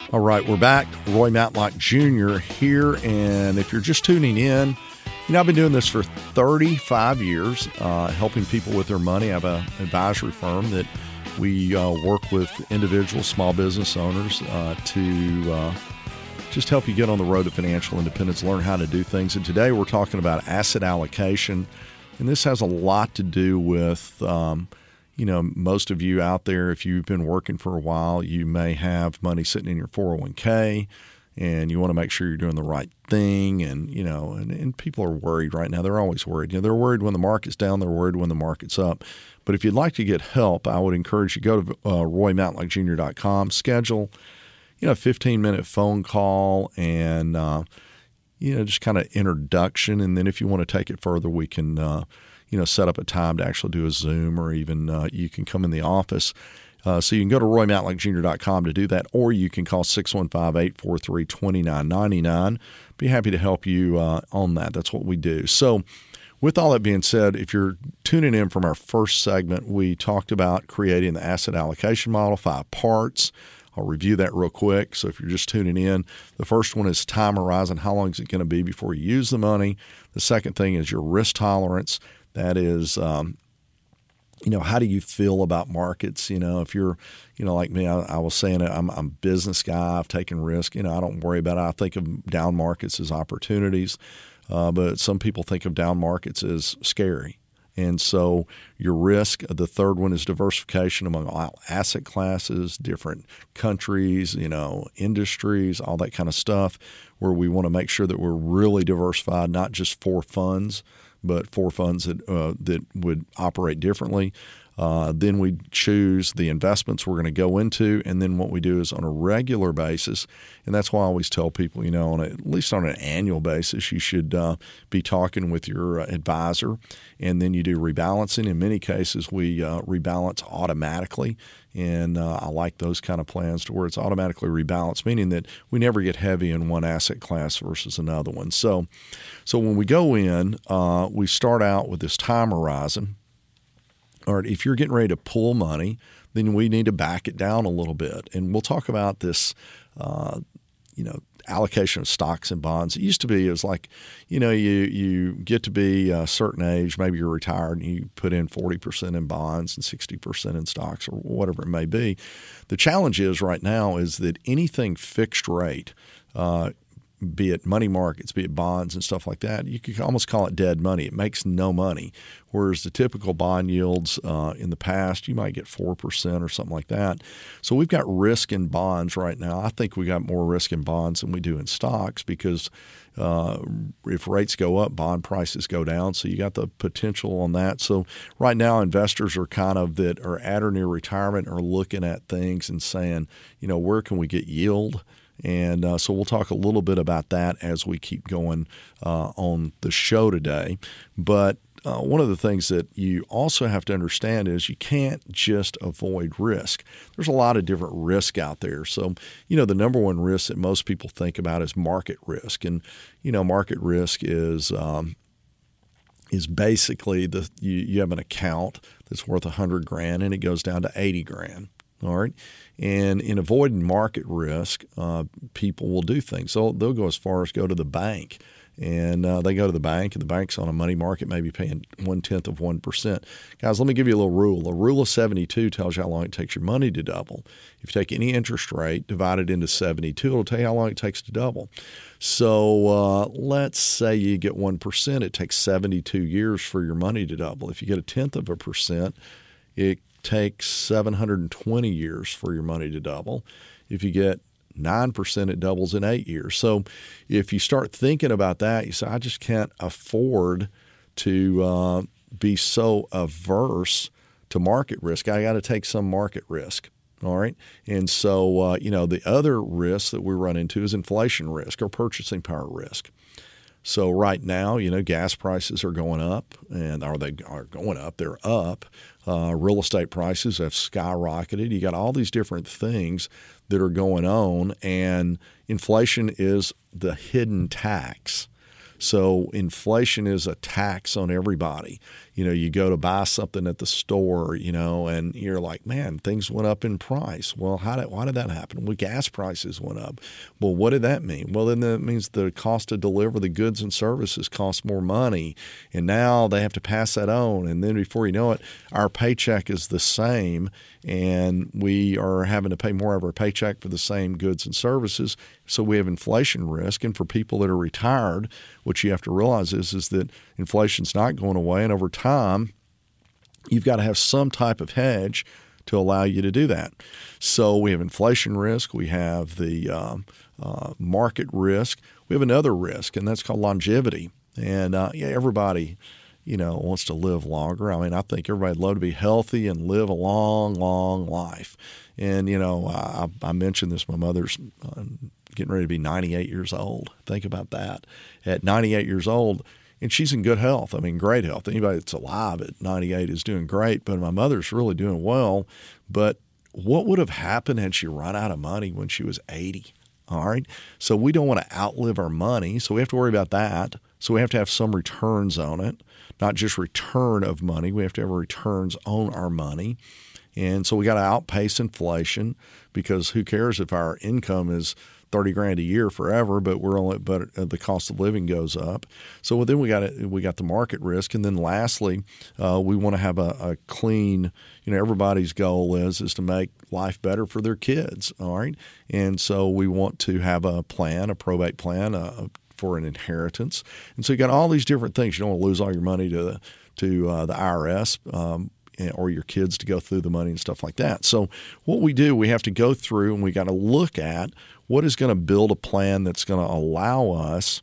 All right, we're back. Roy Matlock Jr. here, and if you're just tuning in, I've been doing this for 35 years, helping people with their money. I have an advisory firm that we work with individuals, small business owners, to just help you get on the road to financial independence, learn how to do things. And today we're talking about asset allocation, and this has a lot to do with most of you out there, if you've been working for a while, you may have money sitting in your 401k, and you want to make sure you're doing the right thing. And people are worried right now. They're always worried. They're worried when the market's down. They're worried when the market's up. But if you'd like to get help, I would encourage you to go to roymatlockjr.com, schedule a 15-minute phone call and just kind of introduction. And then if you want to take it further, we can set up a time to actually do a Zoom, or even you can come in the office. So you can go to roymatlockjr.com to do that, or you can call 615-843-2999. Be happy to help you on that. That's what we do. So with all that being said, if you're tuning in from our first segment, we talked about creating the asset allocation model, 5 parts. I'll review that real quick. So if you're just tuning in, the first one is time horizon. How long is it going to be before you use the money? The second thing is your risk tolerance. That is, how do you feel about markets? If you're, like me, I was saying, I'm a business guy. I've taken risk. I don't worry about it. I think of down markets as opportunities, but some people think of down markets as scary. And so your risk, the third one is diversification among all asset classes, different countries, industries, all that kind of stuff, where we want to make sure that we're really diversified, not just for funds, but for funds that would operate differently. Then we choose the investments we're going to go into, and then what we do is on a regular basis, and that's why I always tell people, at least on an annual basis, you should be talking with your advisor, and then you do rebalancing. In many cases, we rebalance automatically, and I like those kind of plans to where it's automatically rebalanced, meaning that we never get heavy in one asset class versus another one. So when we go in, we start out with this time horizon. All right, if you're getting ready to pull money, then we need to back it down a little bit. And we'll talk about this, allocation of stocks and bonds. It used to be, it was like, you get to be a certain age, maybe you're retired, and you put in 40% in bonds and 60% in stocks or whatever it may be. The challenge is right now is that anything fixed rate, be it money markets, be it bonds and stuff like that, you could almost call it dead money. It makes no money. Whereas the typical bond yields in the past, you might get 4% or something like that. So we've got risk in bonds right now. I think we got more risk in bonds than we do in stocks because if rates go up, bond prices go down. So you got the potential on that. So right now, investors are that are at or near retirement are looking at things and saying, where can we get yield? And so we'll talk a little bit about that as we keep going on the show today. But one of the things that you also have to understand is you can't just avoid risk. There's a lot of different risk out there. So, the number one risk that most people think about is market risk. And, market risk is basically you have an account that's worth $100,000 and it goes down to $80,000. All right. And in avoiding market risk, people will do things. So they'll go as far as go to the bank. And they go to the bank, and the bank's on a money market, maybe paying 0.1%. Guys, let me give you a little rule. A rule of 72 tells you how long it takes your money to double. If you take any interest rate, divide it into 72, it'll tell you how long it takes to double. So let's say you get 1%. It takes 72 years for your money to double. If you get 0.1%, it takes 720 years for your money to double. If you get 9%, it doubles in 8 years. So if you start thinking about that, you say, I just can't afford to be so averse to market risk. I got to take some market risk. All right. And so, the other risk that we run into is inflation risk or purchasing power risk. So right now, gas prices are going up, and they are going up. They're up. Real estate prices have skyrocketed. You got all these different things that are going on, and inflation is the hidden tax. So inflation is a tax on everybody. you go to buy something at the store, and you're like, man, things went up in price. Well, why did that happen? Well, gas prices went up. Well, what did that mean? Well, then that means the cost to deliver the goods and services costs more money, and now they have to pass that on. And then before you know it, our paycheck is the same, and we are having to pay more of our paycheck for the same goods and services. So we have inflation risk. And for people that are retired, what you have to realize is that inflation's not going away, and over time, you've got to have some type of hedge to allow you to do that. So we have inflation risk, we have the market risk, we have another risk, and that's called longevity. And everybody, wants to live longer. I mean, I think everybody'd love to be healthy and live a long, long life. And I mentioned this. My mother's getting ready to be 98 years old. Think about that. At 98 years old. And she's in good health. I mean, great health. Anybody that's alive at 98 is doing great, but my mother's really doing well. But what would have happened had she run out of money when she was 80? All right. So we don't want to outlive our money. So we have to worry about that. So we have to have some returns on it, not just return of money. We have to have returns on our money. And so we got to outpace inflation, because who cares if our income is $30,000 a year forever, but the cost of living goes up. So then we got the market risk, and then lastly, we want to have a clean. Everybody's goal is to make life better for their kids. All right, and so we want to have a probate plan for an inheritance, and so you got all these different things. You don't want to lose all your money to the IRS. Or your kids to go through the money and stuff like that. So what we do, we have to go through and we got to look at what is going to build a plan that's going to allow us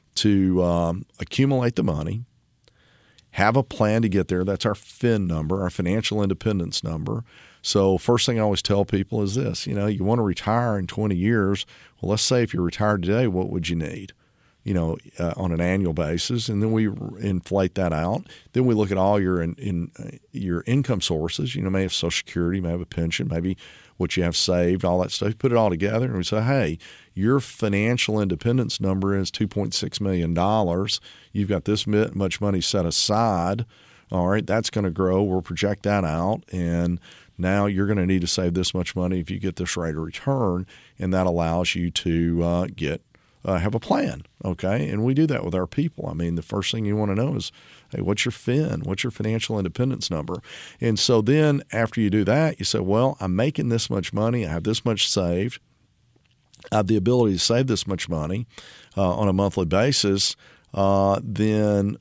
to accumulate the money, have a plan to get there. That's our FIN number, our financial independence number. So first thing I always tell people is this, you want to retire in 20 years. Well, let's say if you're retired today, what would you need? On an annual basis, and then we inflate that out. Then we look at all your your income sources. You may have Social Security, you may have a pension, maybe what you have saved, all that stuff. Put it all together, and we say, hey, your financial independence number is $2.6 million. You've got this much money set aside. All right, that's going to grow. We'll project that out, and now you're going to need to save this much money if you get this rate of return, and that allows you to have a plan, okay? And we do that with our people. I mean, the first thing you want to know is, hey, what's your FIN? What's your financial independence number? And so then after you do that, you say, well, I'm making this much money. I have this much saved. I have the ability to save this much money on a monthly basis. Then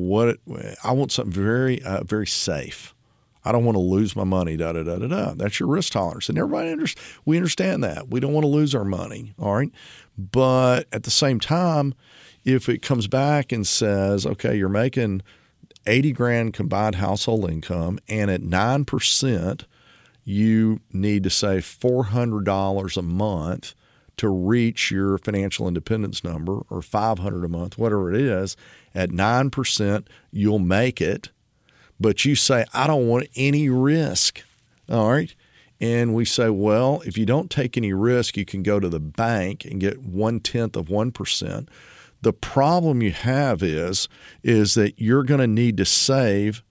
I want something very, very safe. I don't want to lose my money, da-da-da-da-da. That's your risk tolerance. And we understand that. We don't want to lose our money, all right? But at the same time, if it comes back and says, okay, you're making $80,000 combined household income, and at 9%, you need to save $400 a month to reach your financial independence number, or $500 a month, whatever it is, at 9%, you'll make it. But you say, I don't want any risk, all right? And we say, well, if you don't take any risk, you can go to the bank and get 0.1%. The problem you have is that you're going to need to save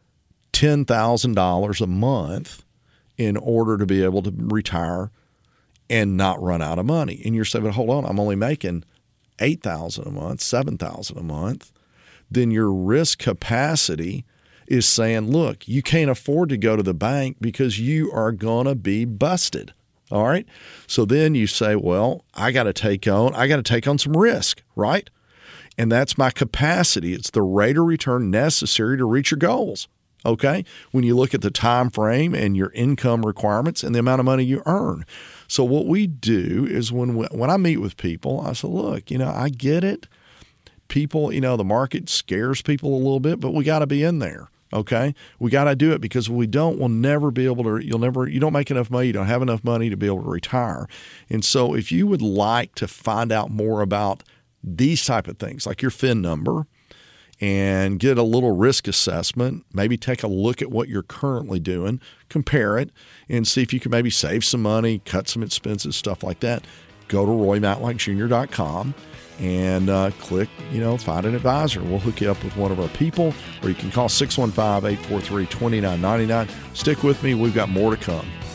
$10,000 a month in order to be able to retire and not run out of money. And you're saying, hold on, I'm only making $8,000 a month, $7,000 a month. Then your risk capacity is saying, look, you can't afford to go to the bank because you are going to be busted. All right. So then you say, well, I got to take on some risk, right? And that's my capacity. It's the rate of return necessary to reach your goals. Okay. When you look at the time frame and your income requirements and the amount of money you earn. So what we do is when I meet with people, I say, look, I get it. People, the market scares people a little bit, but we got to be in there. Okay, we got to do it, because if we don't, we'll never be able to. You don't make enough money. You don't have enough money to be able to retire. And so, if you would like to find out more about these type of things, like your FIN number, and get a little risk assessment, maybe take a look at what you're currently doing, compare it, and see if you can maybe save some money, cut some expenses, stuff like that, go to roymatlockjr.com and click, find an advisor. We'll hook you up with one of our people, or you can call 615-843-2999. Stick with me. We've got more to come.